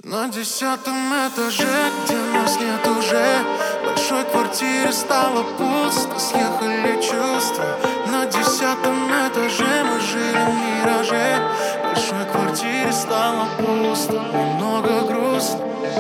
На 10-м этаже, где нас нет уже, в большой квартире стало пусто, съехали чувства. На 10-м этаже мы жили в мираже, в большой квартире стало пусто, немного грустно.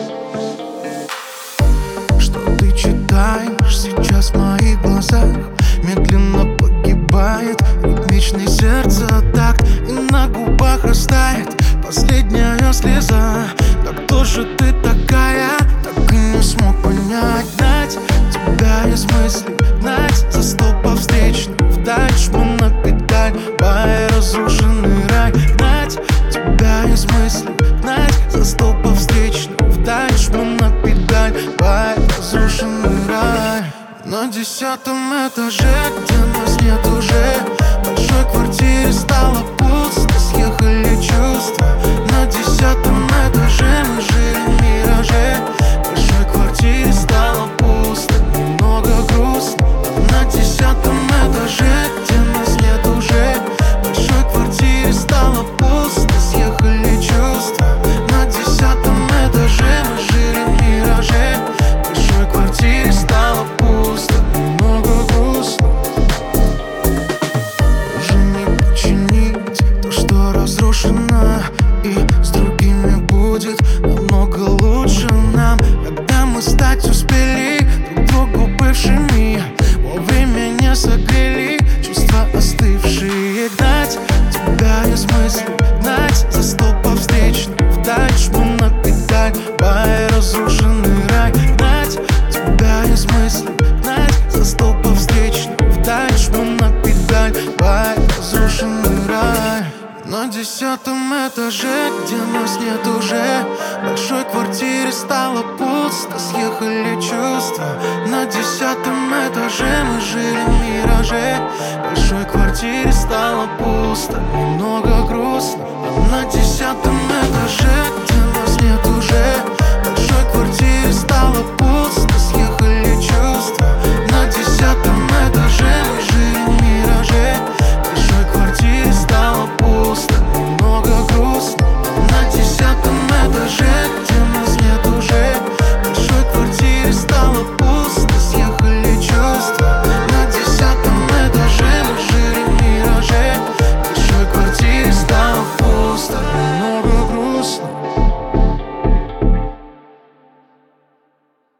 Что ты читаешь сейчас в моих глазах? Медленно погибает ритмичный сердце так, и на губах растает последняя слеза. Так кто же ты такая? Так и не смог понять. Гнать тебя из мыслей, гнать за 100 по встречным, вдаль жму на педаль, бай, разрушенный рай. Гнать тебя из мыслей, гнать за 100 по встречным, вдаль жму на педаль, бай, разрушенный рай. На 10-м этаже, где нас нет уже, в большой квартире стало пусто, съехали чувства. На 10-м этаже мы жили в мираже, в большой квартире стало пусто, немного грустно. На 10-м этаже, где нас нет уже, в большой квартире стало пусто, съехали чувства. На 10-м этаже мы жили в мираже, в большой квартире стало пусто, немного грустно. Уже не починить то, что разрушено, и с другими будет намного лучше нам. Когда мы стать успели друг другу бывшими, вовремя не согрели чувства остывшие. Гнать тебя из мыслей, гнать за 100 по встречным, вдаль жму на педаль, бай, разрушенный рай. Гнать тебя из мыслей, гнать за 100 по встречным, вдаль жму на педаль, бай, разрушенный рай. На 10-м этаже, где нас нет уже, в большой квартире стало пусто, съехали чувства. На 10-м этаже мы жили в мираже, в большой квартире стало пусто, немного грустно. На 10-м этаже